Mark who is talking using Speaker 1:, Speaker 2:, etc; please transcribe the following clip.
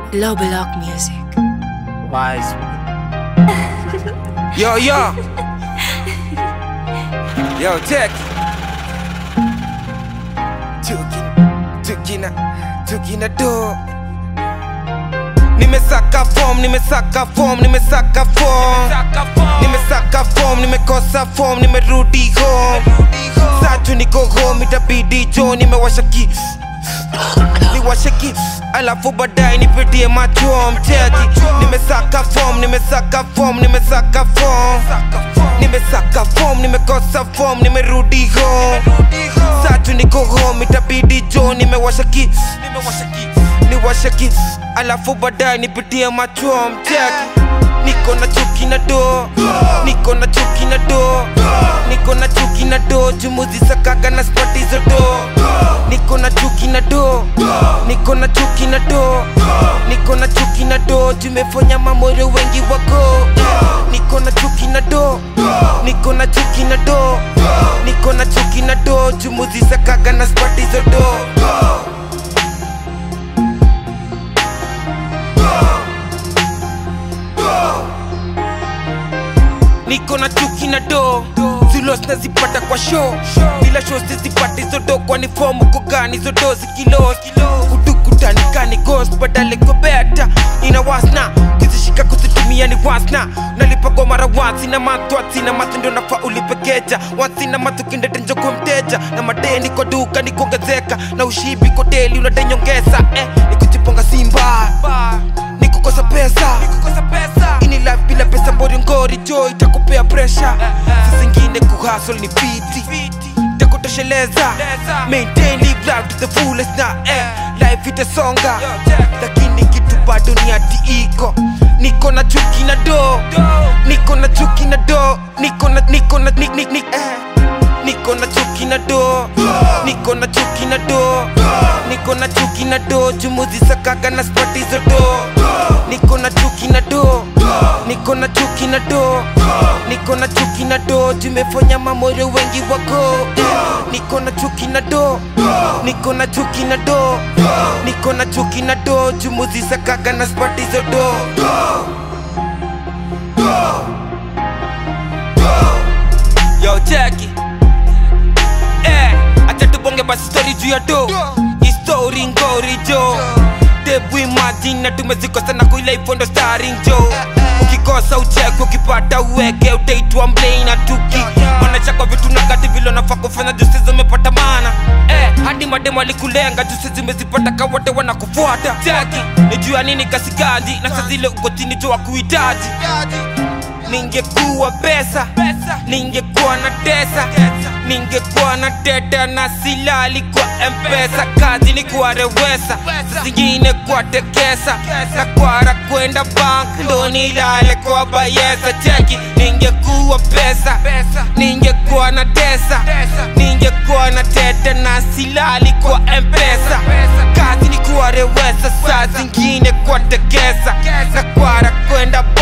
Speaker 1: Low Block Music.
Speaker 2: Wise. Yo, yo. Yo, check. Tukina do. Nimesaka form, nimekosa form, nimerudi home. Satu niko home, itabidi jo, niwasha alafu baadaye nipitie macho mteki. Nimesaka form, nimekosa form, nimerudi home. Satu niko home, itabidi jo, niwasha alafu baadaye nipitie macho mteki. Niko na chuki na do, jumuzi sakaga na spati zo do. Niko na chuki na do, jumefanya mamoro wengi wako. Niko na chuki na do, jumuzi sakaga na spati zo do. Niko na chuki na do, zulos nazipata kwa show. Bila show zizipata hizo do, kwani form uko gani hizo do zikilos. Kudukutani kani ghost, badale kwa beta ina wasna. Kizishika kuzitumia ni wasna. Nalipa kwa mara once na matwati na matundo nafa ulipekeja. Once na matu kindete njoko mteja. Na madeni kwa duka ni kuongezeka. Na ushibi kwa deli unadenyongeza. Nikujiponga simba, nikukosa pesa. Ini life bila pesa mbori ngori jo, itakupea pressure. Sisi zingine kuhustle ni fiti, itakutosheleza. Maintain live life to the fullest na life itasonga. Lakini kitu bado ni ati iko. Niko na chuki na do, niko na chuki na do, jumuzi sakaga na spati zo do. Niko na chuki na do, jumefanya mamoro wengi wako. Niko na chuki na do, jumuzi sakaga na spati zo do. Yo, Jackie. Acha tubonge basi story juu ya do. Story ngori jo. Debu imagine na tumezikosa na kuila ifondo starring jo. Ukikosa ucheke, ukipata uweke, utaitwa mblei na tuki. Wanacha kwa vitu nagati vilo nafaa kufanya jusi zimepata maana. Hadi mademo alikulenga jusi zimezipata kawote wanakufuata. Jackie, nijua nini kasi gadi na saa zile uko chini jo wakuhitaji. Ningekuwa pesa, ningekuwa na tesa, ningekuwa na teta na silali kwa M-Pesa. Kazi ni kuwa rewesa, zingine kwa tekesa. Na kwara kwenda bank, ndo nilale kwa bayesa. Cheki, ningekuwa pesa, ningekuwa na tesa, ningekuwa na teta na silali kwa M-Pesa. Kazi ni kuwa rewesa, saa zingine kwa tekesa. Na kwara kwenda bank,